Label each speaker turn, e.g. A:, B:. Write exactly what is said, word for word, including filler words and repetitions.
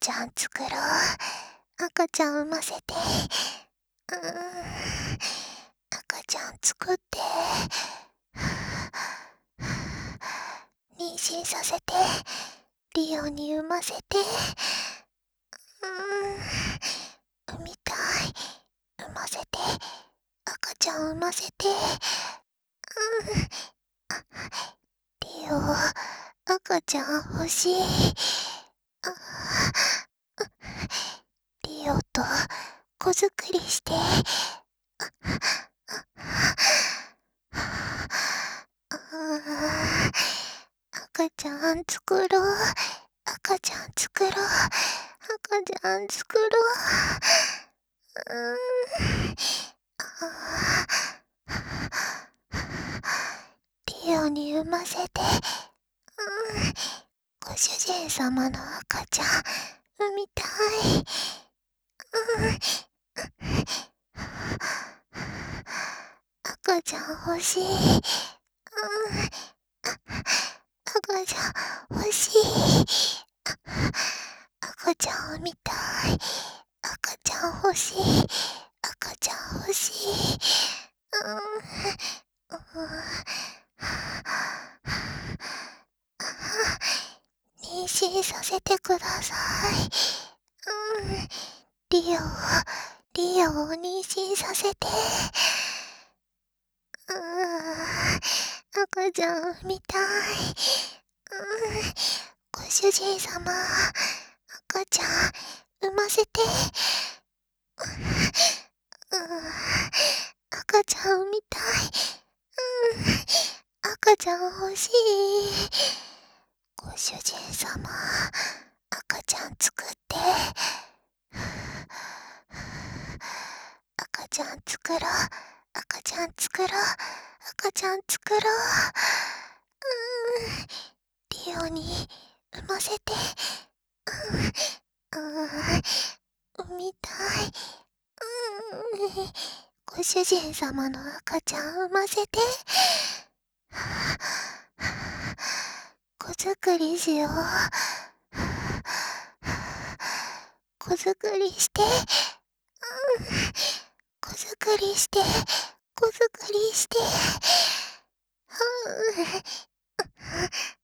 A: ちゃん作ろう。赤ちゃん産ませて。うーん。赤ちゃん作って。妊娠させて。リオに産ませて。うーん。産みたい。産ませて。赤ちゃん産ませて。うん。リオ、赤ちゃん欲しい。リオと子作りして。赤ちゃん作ろう。赤ちゃん作ろう。赤ちゃん作ろう。うーん。リオに産ませて。うん。ご主人様の赤ちゃん産みたい。うん。赤ちゃん欲しい。うん。赤ちゃん欲しい。赤ちゃん産みたい。赤ちゃん欲しい。赤ちゃん欲しい。うん。うん。妊娠させてください。うん。リオ、リオを妊娠させて。うーん。赤ちゃん産みたい。うん。ご主人様、赤ちゃん産ませて。うん。赤ちゃん産みたい。うん。赤ちゃん欲しい。ご主人様、赤ちゃん作って。赤ちゃん作ろう。赤ちゃん作ろう。赤ちゃん作ろう。うーん。リオに産ませて。うん。うん。産みたい。うん。ご主人様の赤ちゃん産ませて。子作りしよう。子作りして。うん。子作りして。子作りして。うん。